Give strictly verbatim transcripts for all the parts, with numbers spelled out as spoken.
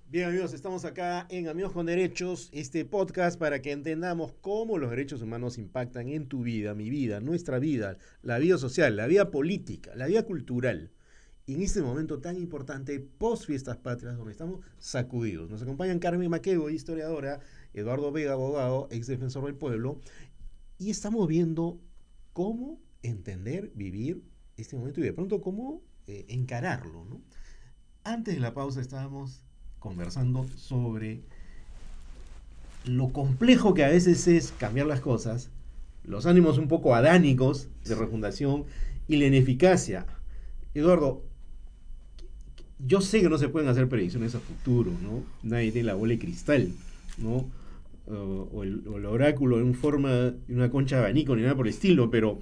Bien, amigos, estamos acá en Amigos con Derechos, este podcast para que entendamos cómo los derechos humanos impactan en tu vida, mi vida, nuestra vida, la vida social, la vida política, la vida cultural. Y en este momento tan importante, post fiestas patrias, donde estamos sacudidos. Nos acompañan Carmen Maquevo, historiadora, Eduardo Vega, abogado, ex defensor del pueblo, y estamos viendo cómo entender, vivir este momento y de pronto cómo eh, encararlo, ¿no? Antes de la pausa estábamos conversando sobre lo complejo que a veces es cambiar las cosas, los ánimos un poco adánicos de refundación y la ineficacia. Eduardo, yo sé que no se pueden hacer predicciones a futuro, ¿no? Nadie tiene la bola de cristal, ¿no? Uh, o, el, o el oráculo en forma de una concha de abanico ni nada por el estilo, pero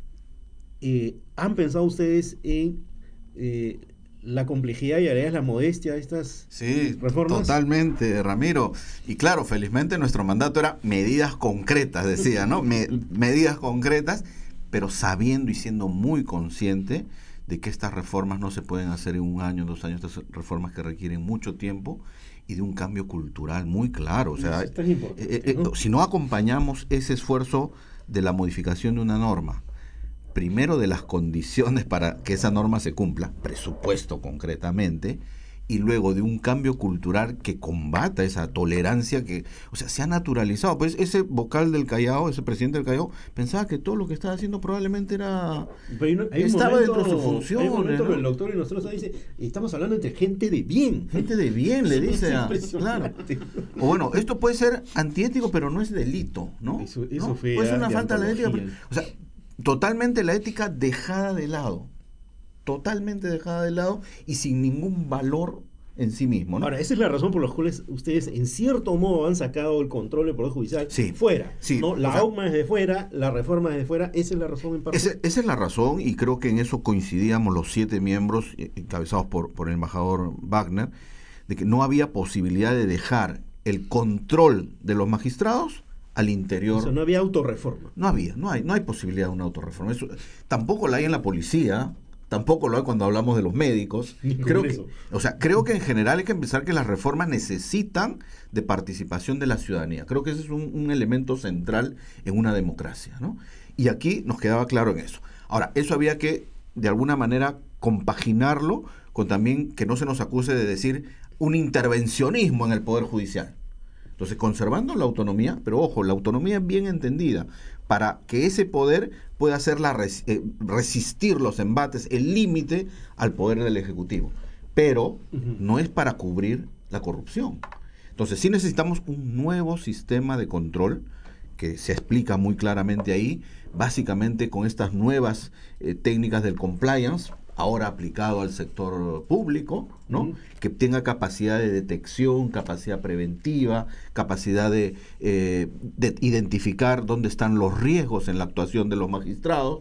eh, ¿han pensado ustedes en eh, la complejidad y a la vez la modestia de estas sí, reformas? Totalmente, Ramiro. Y claro, felizmente nuestro mandato era medidas concretas, decía, ¿no? Me, medidas concretas, pero sabiendo y siendo muy consciente de que estas reformas no se pueden hacer en un año, dos años, estas reformas que requieren mucho tiempo y de un cambio cultural muy claro. O sea, Eso es importante, eh, eh, ¿no? si no acompañamos ese esfuerzo de la modificación de una norma, primero de las condiciones para que esa norma se cumpla, presupuesto concretamente, y luego de un cambio cultural que combata esa tolerancia que, o sea, se ha naturalizado. Pues ese vocal del Callao, ese presidente del Callao, pensaba que todo lo que estaba haciendo probablemente era Pero hay, un- hay un estaba momento, dentro de sus funciones, hay un momento ¿no? que el doctor y nosotros dice, estamos hablando entre gente de bien. Gente de bien, le Es dice. A, claro. impresionante. O bueno, esto puede ser antiético, pero no es delito, ¿no? Eso- eso ¿No? fue Puede ser de una falta de la ética. antología. O sea, totalmente la ética dejada de lado. Totalmente dejada de lado y sin ningún valor en sí mismo, ¿no? Ahora, esa es la razón por la cual ustedes, en cierto modo, han sacado el control del Poder Judicial Sí, fuera. sí, ¿no? La o sea, A U M A es de fuera, la reforma es de fuera, esa es la razón en parte. Ese, esa es la razón, y creo que en eso coincidíamos los siete miembros eh, encabezados por, por el embajador Wagner, de que no había posibilidad de dejar el control de los magistrados al interior. O sea, no había autorreforma. No había, no hay, no hay posibilidad de una autorreforma. Eso, tampoco la hay en la policía, tampoco lo hay cuando hablamos de los médicos. Ni con Creo que, eso. o sea, creo que en general hay que pensar que las reformas necesitan de participación de la ciudadanía. Creo que ese es un, un elemento central en una democracia, ¿no? Y aquí nos quedaba claro en eso. Ahora, eso había que, de alguna manera, compaginarlo con también que no se nos acuse de decir un intervencionismo en el Poder Judicial. Entonces, conservando la autonomía, pero ojo, la autonomía bien entendida, para que ese poder pueda hacer la res, eh, resistir los embates, el límite al poder del Ejecutivo. Pero Ujú. no es para cubrir la corrupción. Entonces, sí necesitamos un nuevo sistema de control que se explica muy claramente ahí, básicamente con estas nuevas eh, técnicas del compliance, ahora aplicado al sector público, ¿no? Uh-huh. Que tenga capacidad de detección, capacidad preventiva, capacidad de, eh, de identificar dónde están los riesgos en la actuación de los magistrados,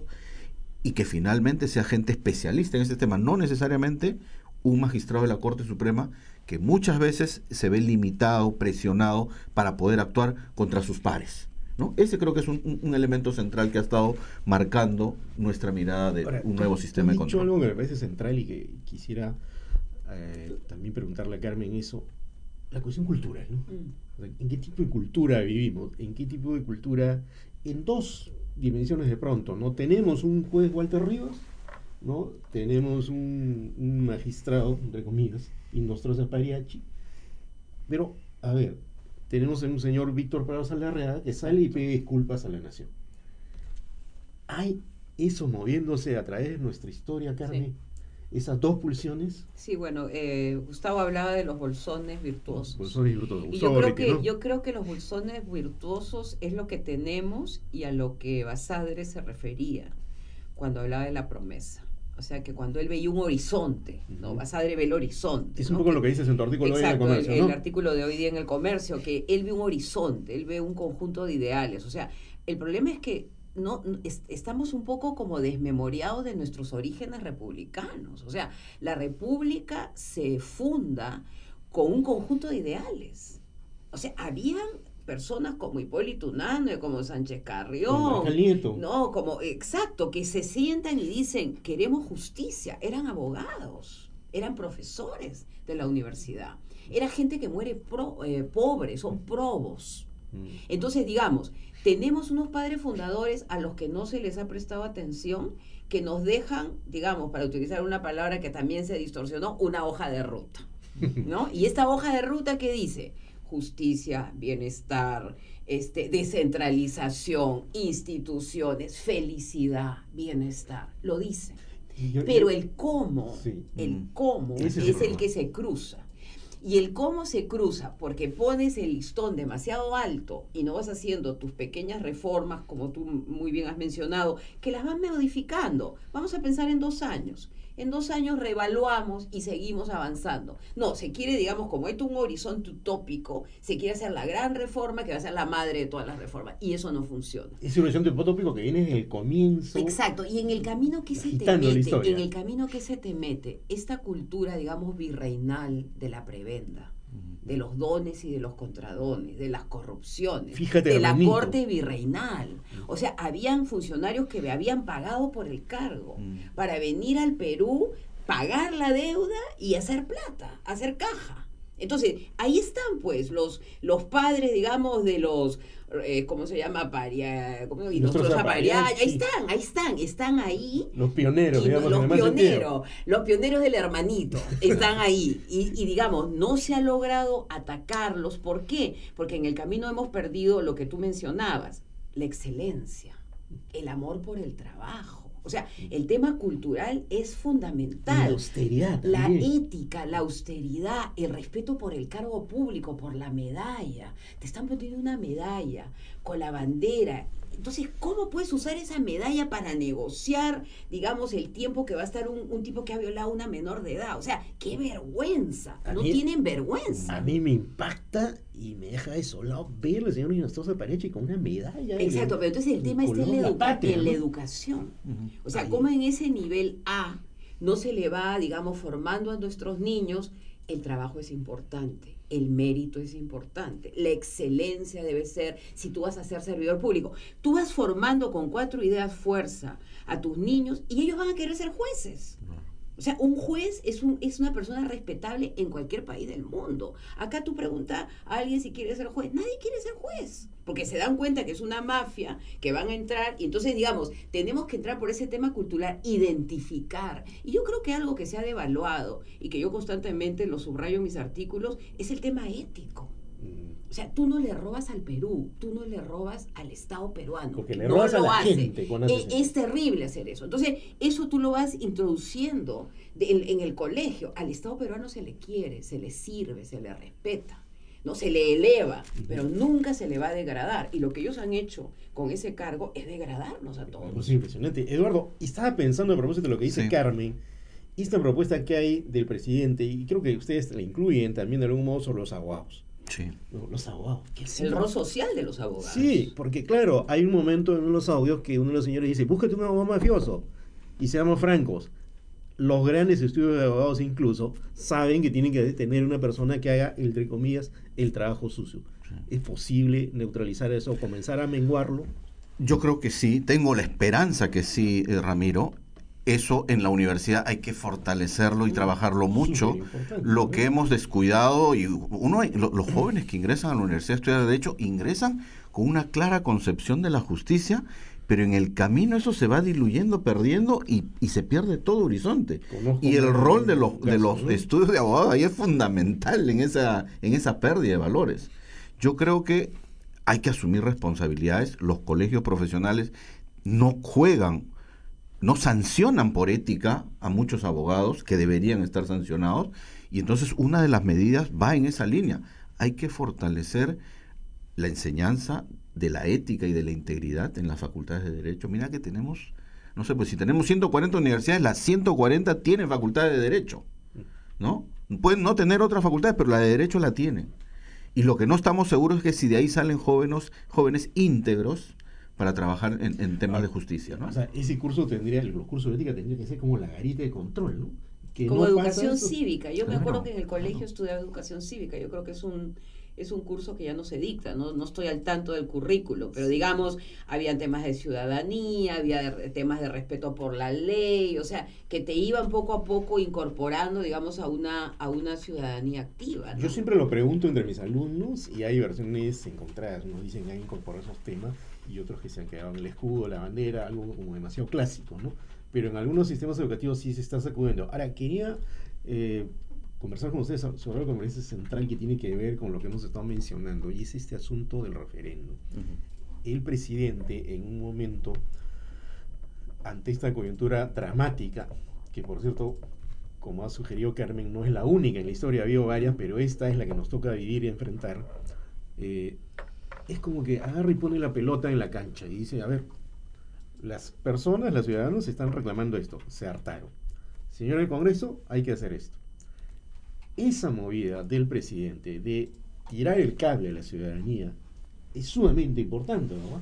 y que finalmente sea gente especialista en ese tema, no necesariamente un magistrado de la Corte Suprema que muchas veces se ve limitado, presionado para poder actuar contra sus pares, ¿no? Ese creo que es un, un, un elemento central que ha estado marcando nuestra mirada de Ahora, un nuevo tú, sistema de tú has dicho control. algo que me parece central y que quisiera eh, también preguntarle a Carmen eso, la cuestión cultural, ¿no? Mm. O sea, ¿en qué tipo de cultura vivimos? ¿En qué tipo de cultura? En dos dimensiones de pronto, ¿no? Tenemos un juez Walter Rivas, ¿no? Tenemos un, un magistrado, entre comillas, Nostroza Pariachi, pero, a ver, tenemos un señor Víctor Prado Saldarriaga que sale y pide disculpas a la nación. ¿Hay eso moviéndose a través de nuestra historia, Carmen? Sí. Esas dos pulsiones. Sí, bueno, eh, Gustavo hablaba de los bolsones virtuosos. Bolsones virtuosos. Y yo creo, que, ¿no? yo creo que los bolsones virtuosos es lo que tenemos y a lo que Basadre se refería cuando hablaba de la promesa. O sea, que cuando él veía un horizonte, ¿no? Uh-huh. Basadre ve el horizonte. Es un ¿no? poco que, lo que dices en tu artículo exacto, de hoy en el comercio, el, ¿no? el artículo de hoy día en el comercio, que él ve un horizonte, él ve un conjunto de ideales. O sea, el problema es que no es, estamos un poco como desmemoriados de nuestros orígenes republicanos. O sea, la república se funda con un conjunto de ideales. O sea, habían personas como Hipólito Unanue, como Sánchez Carrión, como no, como exacto, que se sientan y dicen queremos justicia. Eran abogados, eran profesores de la universidad. era gente que muere pro, eh, pobre, son probos. Mm. Entonces, digamos, tenemos unos padres fundadores a los que no se les ha prestado atención, que nos dejan, digamos, para utilizar una palabra que también se distorsionó, una hoja de ruta, ¿no? Y esta hoja de ruta, ¿qué dice? Justicia, bienestar, este, descentralización, instituciones, felicidad, bienestar, lo dice. Yo- Pero yo- el cómo, Sí. el cómo Ese es, es el el problema. que se cruza. Y el cómo se cruza, porque pones el listón demasiado alto y no vas haciendo tus pequeñas reformas, como tú muy bien has mencionado, que las vas modificando. Vamos a pensar en dos años. En dos años reevaluamos y seguimos avanzando. No, se quiere, digamos, como hay un horizonte utópico, se quiere hacer la gran reforma que va a ser la madre de todas las reformas. Y eso no funciona. Ese horizonte utópico que viene desde el comienzo. Exacto, y en el camino que se te Agitando la mete, historia. en el camino que se te mete, esta cultura, digamos, virreinal de la prebenda, de los dones y de los contradones, de las corrupciones, Fíjate, de la hermanito. corte virreinal. O sea, habían funcionarios que habían pagado por el cargo Mm. para venir al Perú, pagar la deuda y hacer plata, hacer caja. Entonces, ahí están pues los, los padres, digamos, de los, eh, ¿cómo se llama? Paria, ¿cómo? Y Nuestros nuestros apariá, apariá, ahí sí. están, ahí están, están ahí. Los pioneros, Y digamos, en los el mal sentido. pioneros, los pioneros del hermanito están ahí y, y digamos, no se ha logrado atacarlos. ¿Por qué? Porque en el camino hemos perdido lo que tú mencionabas, la excelencia, el amor por el trabajo. O sea, el tema cultural es Y fundamental. la austeridad La también. ética, la austeridad, el respeto por el cargo público, por la medalla. Te están poniendo una medalla con la bandera. Entonces, ¿cómo puedes usar esa medalla para negociar, digamos, el tiempo que va a estar un, un tipo que ha violado a una menor de edad? O sea, qué vergüenza. A No mí- tienen vergüenza. A mí me impacta y me deja desolado ver al señor Hinojosa Parechi con una medalla. de- Exacto, pero entonces el del tema está en color la, de la educa- patria, en la ¿no? educación. Ujú. O sea, Ahí. cómo en ese nivel A no se le va, digamos, formando a nuestros niños, el trabajo es importante, el mérito es importante, la excelencia debe ser, si tú vas a ser servidor público, tú vas formando con cuatro ideas fuerza a tus niños y ellos van a querer ser jueces. O sea, un juez es, un, es una persona respetable en cualquier país del mundo. Acá tú preguntas a alguien si quiere ser juez. Nadie quiere ser juez, porque se dan cuenta que es una mafia, que van a entrar. Y entonces, digamos, tenemos que entrar por ese tema cultural, identificar. Y yo creo que algo que se ha devaluado y que yo constantemente lo subrayo en mis artículos es el tema ético. Mm. O sea, tú no le robas al Perú, tú no le robas al Estado peruano. Porque le no robas a lo la hace. gente cuando haces Eh, eso. es terrible hacer eso. Entonces, eso tú lo vas introduciendo de- en, en el colegio. Al Estado peruano se le quiere, se le sirve, se le respeta, no se le eleva, pero nunca se le va a degradar. Y lo que ellos han hecho con ese cargo es degradarnos a Una todos. cosa impresionante. Eduardo, estaba pensando a propósito de lo que dice Sí. Carmen, esta propuesta que hay del presidente, y creo que ustedes la incluyen también de algún modo sobre los abogados. Sí. No, los abogados. ¿Qué es El eso? rol social de los abogados. Sí, porque claro, hay un momento en uno de los audios que uno de los señores dice, búscate un abogado mafioso. Y seamos francos, los grandes estudios de abogados incluso saben que tienen que tener una persona que haga, entre comillas, el trabajo sucio. Sí. ¿Es posible neutralizar eso, comenzar a menguarlo? Yo creo que sí, tengo la esperanza que sí, eh, Ramiro. Eso en la universidad hay que fortalecerlo y trabajarlo mucho. Superimportante, Lo ¿no? que hemos descuidado, y uno, lo- los jóvenes que ingresan a la universidad a estudiar Derecho, ingresan con una clara concepción de la justicia, pero en el camino eso se va diluyendo, perdiendo y, y se pierde todo horizonte. Conozco Y el un rol de los, caso, de los ¿no? estudios de abogado ahí es fundamental en esa, en esa pérdida de valores. Yo creo que hay que asumir responsabilidades. Los colegios profesionales no juegan, no sancionan por ética a muchos abogados que deberían estar sancionados, y entonces una de las medidas va en esa línea. Hay que fortalecer la enseñanza de la ética y de la integridad en las facultades de Derecho. Mira que tenemos, no sé, pues si tenemos ciento cuarenta universidades, las ciento cuarenta tienen facultades de Derecho, ¿no? Pueden no tener otras facultades, pero la de Derecho la tienen. Y lo que no estamos seguros es que si de ahí salen jóvenes, jóvenes íntegros para trabajar en, en temas de justicia, ¿no? O sea, ese curso tendría, los cursos de ética tendría que ser como la garita de control, ¿no? que Como no pasa educación eso. cívica. Yo me Claro, acuerdo que en el claro. colegio estudiaba educación cívica. Yo creo que es un, es un curso que ya no se dicta, ¿no? No estoy al tanto del currículo, pero digamos, había temas de ciudadanía, había de- temas de respeto por la ley, o sea, que te iban poco a poco incorporando, digamos, a una, a una ciudadanía activa, Yo ¿no? siempre lo pregunto entre mis alumnos y hay versiones encontradas. Unos dicen que han incorporado esos temas y otros que se han quedado en el escudo, la bandera, algo como demasiado clásico, ¿no? Pero en algunos sistemas educativos sí se está sacudiendo. Ahora, quería eh, conversar con ustedes sobre algo que me parece central que tiene que ver con lo que hemos estado mencionando y es este asunto del referéndum. Ujú. El presidente en un momento, ante esta coyuntura dramática, que por cierto, como ha sugerido Carmen, no es la única en la historia, ha habido varias, pero esta es la que nos toca vivir y enfrentar, eh, es como que agarra y pone la pelota en la cancha y dice, a ver, las personas, los ciudadanos están reclamando esto, se hartaron. Señor del Congreso, hay que hacer esto. Esa movida del presidente de tirar el cable a la ciudadanía es sumamente importante, ¿no?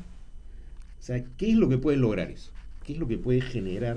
O sea, ¿qué es lo que puede lograr eso? ¿Qué es lo que puede generar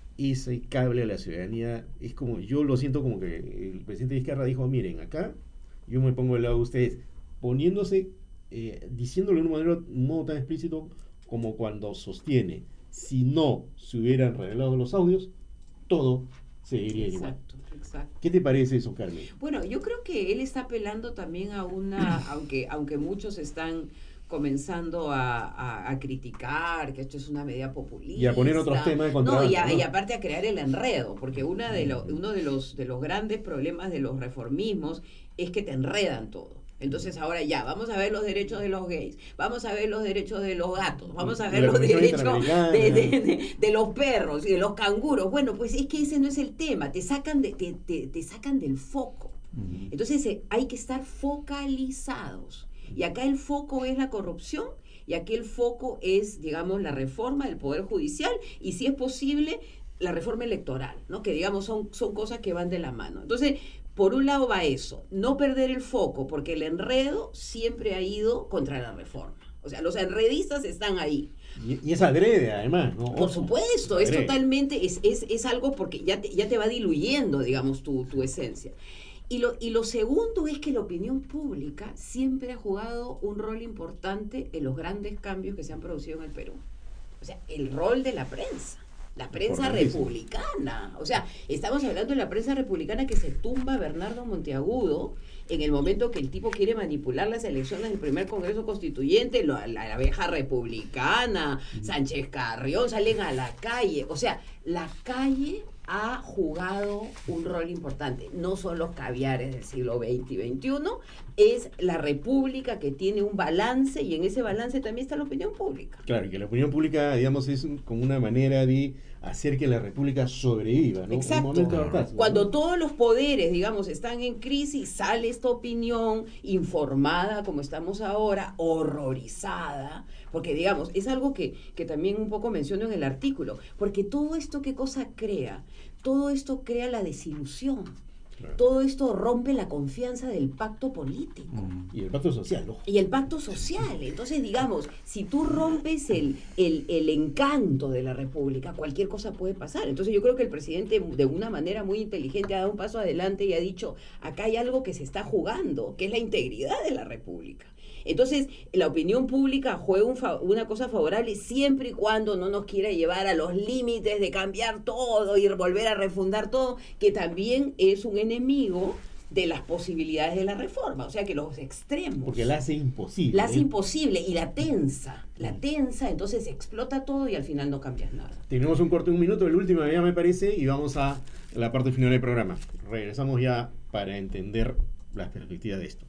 ese cable a la ciudadanía? Es como, yo lo siento como que el presidente Vizcarra dijo, miren, acá yo me pongo del lado de ustedes, poniéndose, eh, diciéndolo de un, manera, un modo tan explícito como cuando sostiene, si no se hubieran revelado los audios, todo seguiría igual. Exacto, exacto. ¿Qué te parece eso, Carmen? Bueno, yo creo que él está apelando también a una, aunque, aunque muchos están comenzando a, a, a criticar que esto es una medida Y a poner otros populista, temas de no, y, contrabando, a- y ¿no? aparte a crear el enredo, porque una de lo- Ujú. uno de los, de los grandes problemas de los reformismos es que te enredan todo. Entonces ahora ya, vamos a ver los derechos de los gays, vamos a ver los derechos de los gatos, vamos a Y ver la los Convención derechos Interamericana. de, de, de- de los perros y de los canguros. Bueno, pues es que ese no es el tema, te sacan, de, te, te, te sacan del foco. Ujú. Entonces eh, hay que estar focalizados. Y acá el foco es la corrupción y aquí el foco es, digamos, la reforma del Poder Judicial y, si es posible, la reforma electoral, ¿no? Que, digamos, son, son cosas que van de la mano. Entonces, por un lado va eso, no perder el foco, porque el enredo siempre ha ido contra la reforma. O sea, los enredistas están ahí. Y, y es adrede, además, ¿no? Por Ojo, supuesto, es adrede. totalmente, es, es, es algo porque ya te, ya te va diluyendo, digamos, tu, tu esencia. Y lo, y lo segundo es que la opinión pública siempre ha jugado un rol importante en los grandes cambios que se han producido en el Perú. O sea, el rol de la prensa, la prensa Importantísimo. republicana. O sea, estamos hablando de la prensa republicana que se tumba a Bernardo Monteagudo en el momento que el tipo quiere manipular las elecciones del primer Congreso Constituyente, lo- la, la vieja republicana, Sánchez Carrión, salen a la calle. O sea, la calle ha jugado un rol importante. No son los caviares del siglo veinte y veintiuno, es la república que tiene un balance y en ese balance también está la opinión pública. Claro, y que la opinión pública, digamos, es un- como una manera de hacer que la república sobreviva, ¿no? Un Exacto. momento de hartazgo, Cuando ¿no? todos los poderes, digamos, están en crisis, sale esta opinión informada como estamos ahora, horrorizada, porque, digamos, es algo que, que también un poco menciono en el artículo, porque todo esto, ¿qué cosa crea? Todo esto crea la desilusión. Claro. Todo esto rompe la confianza del pacto político. Ujú. Y el pacto social, ¿no? Y el pacto social. Entonces, digamos, si tú rompes el, el, el encanto de la República, cualquier cosa puede pasar. Entonces, yo creo que el presidente, de una manera muy inteligente, ha dado un paso adelante y ha dicho, acá hay algo que se está jugando, que es la integridad de la República. Entonces, la opinión pública juega un fa- una cosa favorable siempre y cuando no nos quiera llevar a los límites de cambiar todo y volver a refundar todo, que también es un enemigo de las posibilidades de la reforma, o sea que los extremos. Porque la hace imposible. La hace ¿eh? imposible y la tensa, la tensa, entonces explota todo y al final no cambias nada. Tenemos un corte de un minuto, el último ya me parece, y vamos a la parte final del programa. Regresamos ya para entender las perspectivas de esto.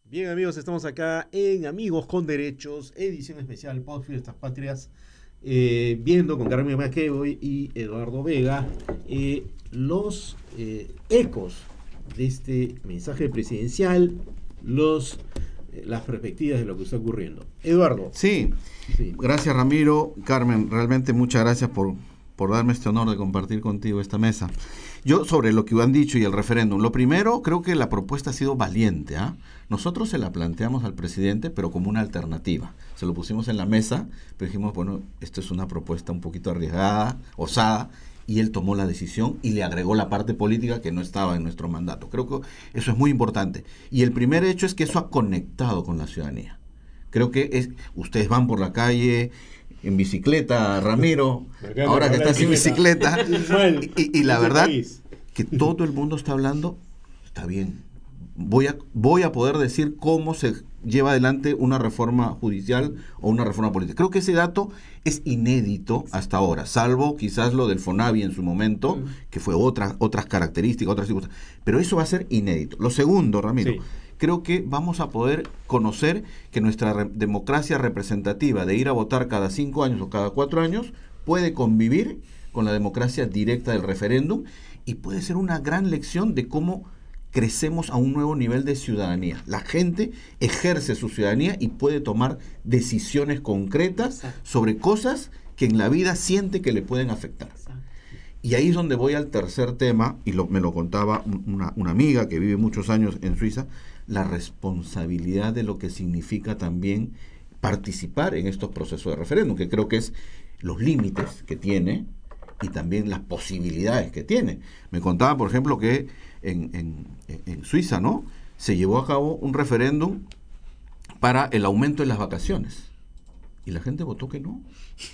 Bien, amigos, estamos acá en Amigos con Derechos, edición especial Post Fiestas Patrias, eh, viendo con Carmen McEvoy y Eduardo Vega eh, los eh, ecos de este mensaje presidencial, los, eh, las perspectivas de lo que está ocurriendo. Eduardo. Sí, sí. Gracias, Ramiro. Carmen, realmente muchas gracias por, por darme este honor de compartir contigo esta mesa. Yo, sobre lo que han dicho y el referéndum, lo primero, creo que la propuesta ha sido valiente. ¿eh? Nosotros se la planteamos al presidente, pero como una alternativa. Se lo pusimos en la mesa, pero dijimos, bueno, esto es una propuesta un poquito arriesgada, osada, y él tomó la decisión y le agregó la parte política que no estaba en nuestro mandato. Creo que eso es muy importante. Y el primer hecho es que eso ha conectado con la ciudadanía. Creo que es, ustedes van por la calle en bicicleta, Ramiro, ahora que estás en bicicleta, y, y la verdad que todo el mundo está hablando, está bien, voy a, voy a poder decir cómo se lleva adelante una reforma judicial o una reforma política. Creo que ese dato es inédito hasta ahora, salvo quizás lo del FONAVI en su momento, que fue otra, otras características, otras circunstancias, pero eso va a ser inédito. Lo segundo, Ramiro, sí. Creo que vamos a poder conocer que nuestra re- democracia representativa de ir a votar cada cinco años o cada cuatro años puede convivir con la democracia directa del referéndum y puede ser una gran lección de cómo crecemos a un nuevo nivel de ciudadanía. La gente ejerce su ciudadanía y puede tomar decisiones concretas Exacto. sobre cosas que en la vida siente que le pueden afectar. Exacto. Y ahí es donde voy al tercer tema, y lo, me lo contaba una, una amiga que vive muchos años en Suiza, la responsabilidad de lo que significa también participar en estos procesos de referéndum, que creo que es los límites que tiene y también las posibilidades que tiene. Me contaba, por ejemplo, que en, en, en Suiza, ¿no?, se llevó a cabo un referéndum para el aumento de las vacaciones. Y la gente votó que no.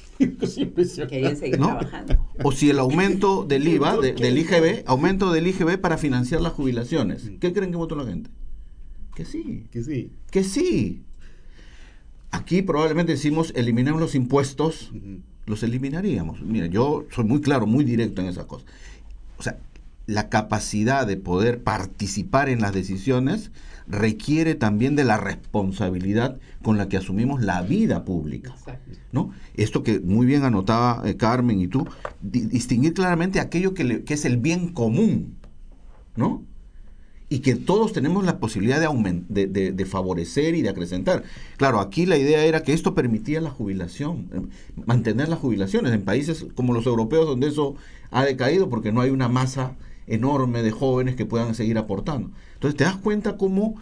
Querían seguir ¿no? trabajando. O si el aumento del I V A, de, del I G B, aumento del I G B para financiar las jubilaciones. ¿Qué creen que votó la gente? Que sí. Que sí. Que sí. Aquí probablemente decimos eliminamos los impuestos, uh-huh. los eliminaríamos. Mira, yo soy muy claro, muy directo en esas cosas. O sea, la capacidad de poder participar en las decisiones requiere también de la responsabilidad con la que asumimos la vida pública, ¿no? Esto que muy bien anotaba eh, Carmen y tú, di- distinguir claramente aquello que, le, que es el bien común, ¿no? Y que todos tenemos la posibilidad de, aument- de, de, de favorecer y de acrecentar. Claro, aquí la idea era que esto permitía la jubilación, eh, mantener las jubilaciones en países como los europeos, donde eso ha decaído porque no hay una masa enorme de jóvenes que puedan seguir aportando. Entonces te das cuenta cómo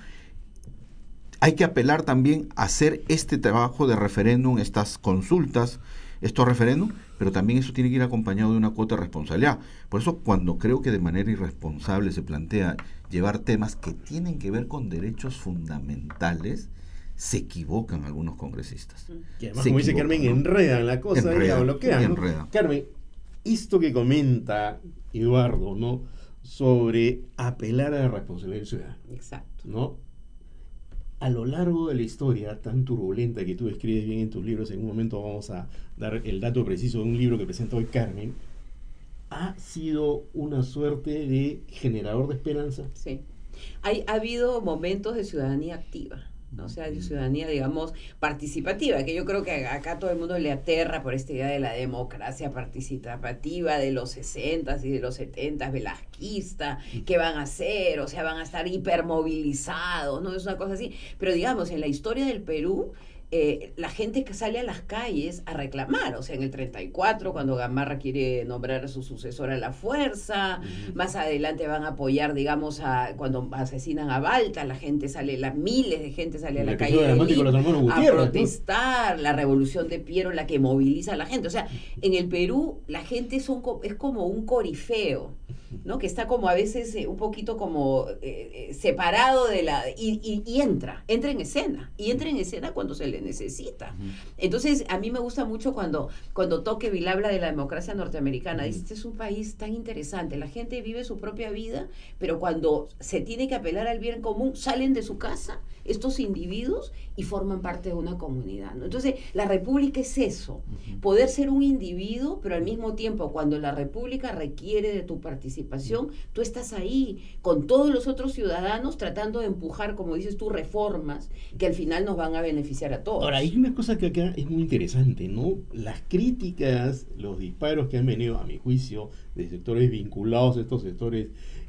hay que apelar también a hacer este trabajo de referéndum, estas consultas, estos referéndums, pero también eso tiene que ir acompañado de una cuota de responsabilidad. Por eso cuando creo que de manera irresponsable se plantea llevar temas que tienen que ver con derechos fundamentales, se equivocan algunos congresistas. Y además, como dice Carmen, ¿no? enredan la cosa enredan, y la bloquean. Enredan. ¿no? Carmen, esto que comenta Eduardo, ¿no?, sobre apelar a la responsabilidad ciudadana. Exacto. ¿No? A lo largo de la historia tan turbulenta que tú describes bien en tus libros, en un momento vamos a dar el dato preciso de un libro que presenta hoy Carmen, ha sido una suerte de generador de esperanza. Sí. Hay, ha habido momentos de ciudadanía activa, ¿no? O sea, de ciudadanía, digamos, participativa, que yo creo que acá todo el mundo le aterra por esta idea de la democracia participativa de los sesentas y de los setentas, velasquista, ¿qué van a hacer? O sea, van a estar hipermovilizados, ¿no? Es una cosa así. Pero digamos, en la historia del Perú, Eh, la gente que sale a las calles a reclamar, o sea, en el treinta y cuatro, cuando Gamarra quiere nombrar a su sucesora a la fuerza, uh-huh. más adelante van a apoyar, digamos, a cuando asesinan a Balta, la gente sale, las miles de gente sale a la calle de Lima, a protestar, ¿no? La revolución de Piero, la que moviliza a la gente, o sea, en el Perú la gente son, es como un corifeo, ¿no? Que está como a veces eh, un poquito como eh, separado de la y, y, y entra, entra en escena y entra en escena cuando se le necesita. Uh-huh. Entonces a mí me gusta mucho cuando cuando Tocqueville habla de la democracia norteamericana. Uh-huh. Dice, este es un país tan interesante, la gente vive su propia vida, pero cuando se tiene que apelar al bien común, salen de su casa estos individuos y forman parte de una comunidad, ¿no? Entonces la república es eso, uh-huh. poder ser un individuo, pero al mismo tiempo cuando la república requiere de tu participación, participación, tú estás ahí con todos los otros ciudadanos tratando de empujar, como dices tú, reformas que al final nos van a beneficiar a todos. Ahora, hay una cosa que acá es muy interesante, ¿no? Las críticas, los disparos que han venido, a mi juicio, de sectores vinculados a estos sectores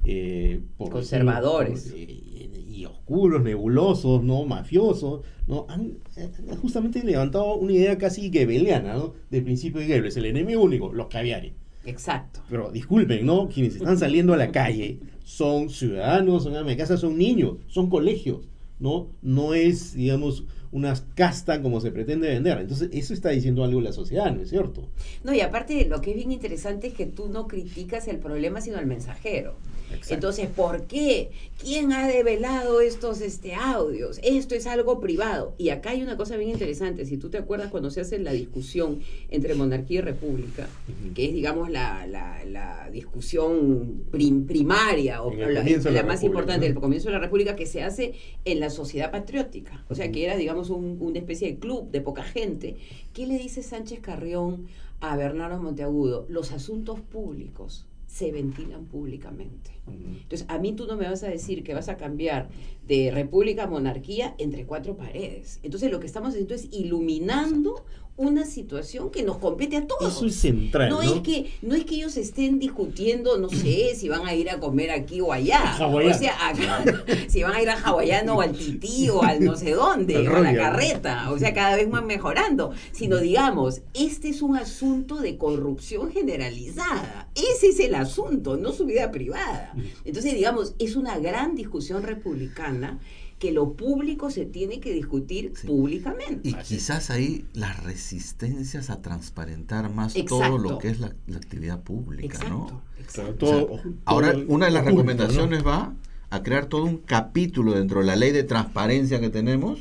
eh, por conservadores decir, por, eh, y oscuros, nebulosos, ¿no? Mafiosos, ¿no? Han, han justamente levantado una idea casi goebbeliana, ¿no? Del principio de Goebbels, el enemigo único, los caviares. Exacto. Pero disculpen, ¿no? Quienes están saliendo a la calle son ciudadanos, son amas de casa, son niños, son colegios, ¿no? No es, digamos, una casta como se pretende vender. Entonces, eso está diciendo algo la sociedad, ¿no es cierto? No, y aparte, lo que es bien interesante es que tú no criticas el problema, sino el mensajero. Exacto. Entonces, ¿por qué? ¿Quién ha develado estos este, audios? Esto es algo privado. Y acá hay una cosa bien interesante. Si tú te acuerdas cuando se hace la discusión entre monarquía y república, uh-huh. que es, digamos, la, la, la discusión prim, primaria o la, la, la más importante, ¿no? El comienzo de la república, que se hace en la sociedad patriótica. O sea, uh-huh. que era, digamos, un, una especie de club de poca gente. ¿Qué le dice Sánchez Carrión a Bernardo Monteagudo? Los asuntos públicos se ventilan públicamente. Uh-huh. Entonces, a mí tú no me vas a decir que vas a cambiar de república a monarquía entre cuatro paredes. Entonces, lo que estamos haciendo es iluminando una situación que nos compete a todos. Eso es central, ¿no? No es que, no es que ellos estén discutiendo, no sé, si van a ir a comer aquí o allá. Hawaiano. O sea, acá, si van a ir al hawaiano o al tití o al no sé dónde, o a la carreta. O sea, cada vez van mejorando. Sino, digamos, este es un asunto de corrupción generalizada. Ese es el asunto, no su vida privada. Entonces, digamos, es una gran discusión republicana que lo público se tiene que discutir sí. públicamente. Y quizás ahí las resistencias a transparentar más Exacto. todo lo que es la, la actividad pública, Exacto. ¿no? Exacto. O sea, todo, ahora, todo una de las oculto, recomendaciones ¿no? va a crear todo un capítulo dentro de la ley de transparencia que tenemos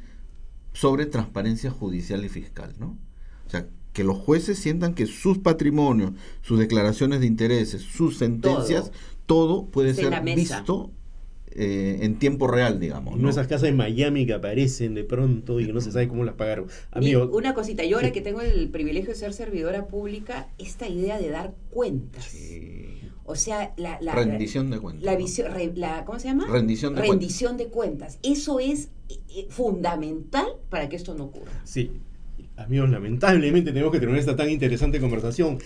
sobre transparencia judicial y fiscal, ¿no? O sea, que los jueces sientan que sus patrimonios, sus declaraciones de intereses, sus sentencias, todo, todo puede ser visto Eh, en tiempo real, digamos. No, ¿no? esas casas de Miami que aparecen de pronto y que no se sabe cómo las pagaron. Amigo, una cosita, yo ahora sí. que tengo el privilegio de ser servidora pública, esta idea de dar cuentas. Sí. O sea, la, la rendición de cuentas. La visión, re, la, ¿cómo se llama? Rendición de rendición cuentas. de cuentas. Eso es eh, fundamental para que esto no ocurra. Sí. Amigos, lamentablemente tenemos que terminar esta tan interesante conversación.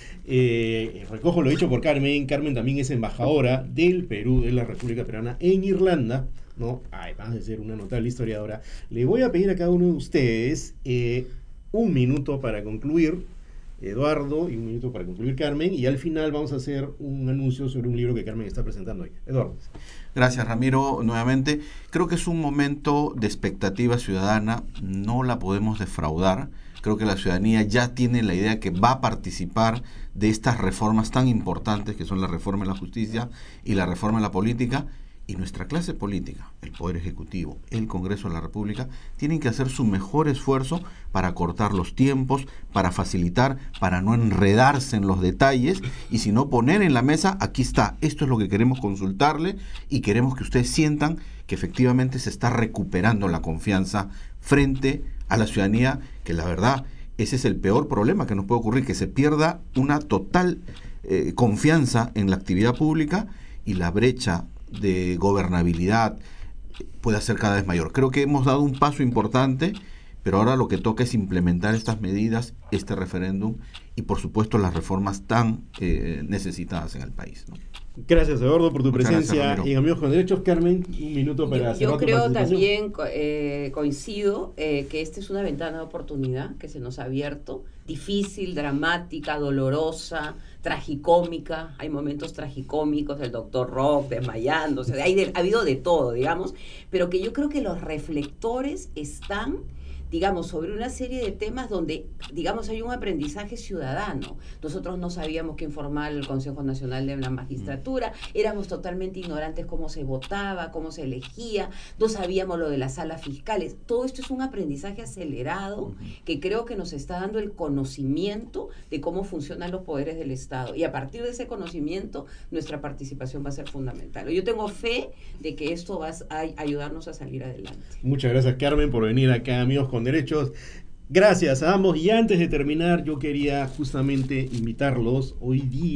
Eh, recojo lo dicho por Carmen. Carmen también es embajadora del Perú, de la República Peruana en Irlanda, ¿no? Además de ser una notable historiadora. Le voy a pedir a cada uno de ustedes eh, un minuto para concluir, Eduardo, y un minuto para concluir Carmen, y al final vamos a hacer un anuncio sobre un libro que Carmen está presentando hoy. Eduardo. Gracias, Ramiro, nuevamente. Creo que es un momento de expectativa ciudadana, no la podemos defraudar. Creo que la ciudadanía ya tiene la idea que va a participar de estas reformas tan importantes que son la reforma de la justicia y la reforma de la política. Y nuestra clase política, el Poder Ejecutivo, el Congreso de la República, tienen que hacer su mejor esfuerzo para cortar los tiempos, para facilitar, para no enredarse en los detalles y si no poner en la mesa, aquí está, esto es lo que queremos consultarle y queremos que ustedes sientan que efectivamente se está recuperando la confianza frente a la ciudadanía, que la verdad, ese es el peor problema que nos puede ocurrir, que se pierda una total eh, confianza en la actividad pública y la brecha de gobernabilidad puede ser cada vez mayor. Creo que hemos dado un paso importante, pero ahora lo que toca es implementar estas medidas, este referéndum y por supuesto las reformas tan eh, necesitadas en el país, ¿no? Gracias, Eduardo, por tu Muchas presencia gracias, en Amigos con Derechos. Carmen, un minuto para Yo, yo cerrar tu creo participación. también, eh, coincido, eh, que esta es una ventana de oportunidad que se nos ha abierto, difícil, dramática, dolorosa, tragicómica. Hay momentos tragicómicos, el doctor Rock desmayándose, hay de, ha habido de todo, digamos, pero que yo creo que los reflectores están, digamos, sobre una serie de temas donde, digamos, hay un aprendizaje ciudadano. Nosotros no sabíamos qué informar el Consejo Nacional de la Magistratura, éramos totalmente ignorantes cómo se votaba, cómo se elegía, no sabíamos lo de las salas fiscales. Todo esto es un aprendizaje acelerado que creo que nos está dando el conocimiento de cómo funcionan los poderes del Estado. Y a partir de ese conocimiento, nuestra participación va a ser fundamental. Yo tengo fe de que esto va a ayudarnos a salir adelante. Muchas gracias, Carmen, por venir acá, Amigos con Derechos. Gracias a ambos. Y antes de terminar, yo quería justamente invitarlos. Hoy día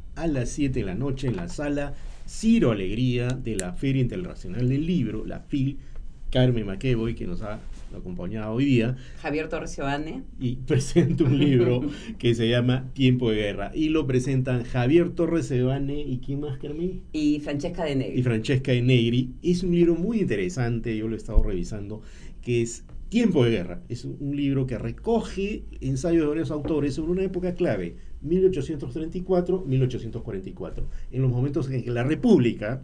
a las siete de la noche en la sala Ciro Alegría de la Feria Internacional del Libro, la F I L, Carmen McEvoy, que nos ha acompañado hoy día. Javier Torres Sebane. Y presenta un libro que se llama Tiempo de Guerra. Y lo presentan Javier Torres Sebane y ¿quién más, Carmen? Y Francesca de Negri. Y Francesca de Negri. Es un libro muy interesante, yo lo he estado revisando, que es Tiempo de Guerra. Es un libro que recoge ensayos de varios autores sobre una época clave, mil ochocientos treinta y cuatro a mil ochocientos cuarenta y cuatro, en los momentos en que la República,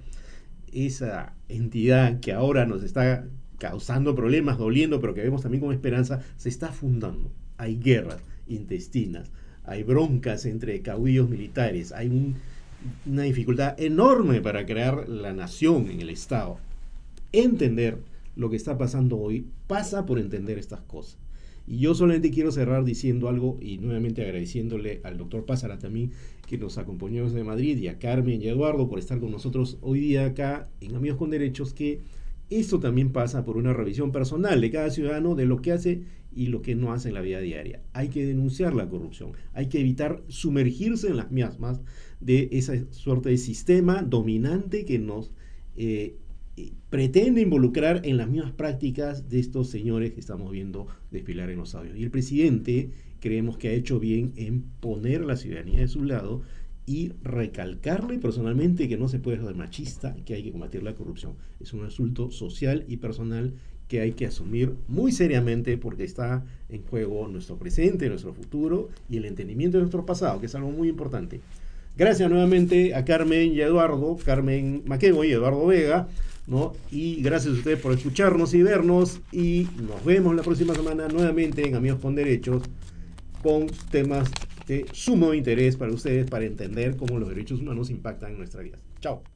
esa entidad que ahora nos está causando problemas, doliendo, pero que vemos también con esperanza, se está fundando. Hay guerras intestinas, hay broncas entre caudillos militares, hay un, una dificultad enorme para crear la nación en el Estado. Entender lo que está pasando hoy pasa por entender estas cosas. Y yo solamente quiero cerrar diciendo algo y nuevamente agradeciéndole al doctor Pázara también, que nos acompañó desde Madrid, y a Carmen y a Eduardo por estar con nosotros hoy día acá en Amigos con Derechos, que esto también pasa por una revisión personal de cada ciudadano de lo que hace y lo que no hace en la vida diaria. Hay que denunciar la corrupción, hay que evitar sumergirse en las miasmas de esa suerte de sistema dominante que nos eh, pretende involucrar en las mismas prácticas de estos señores que estamos viendo desfilar en los audios. Y el presidente creemos que ha hecho bien en poner a la ciudadanía de su lado y recalcarle personalmente que no se puede ser machista, que hay que combatir la corrupción. Es un asunto social y personal que hay que asumir muy seriamente, porque está en juego nuestro presente, nuestro futuro y el entendimiento de nuestro pasado, que es algo muy importante. Gracias nuevamente a Carmen y a Eduardo, Carmen McEvoy y Eduardo Vega, ¿no? Y gracias a ustedes por escucharnos y vernos, y nos vemos la próxima semana nuevamente en Amigos con Derechos, con temas de sumo interés para ustedes, para entender cómo los derechos humanos impactan en nuestra vida. Chao.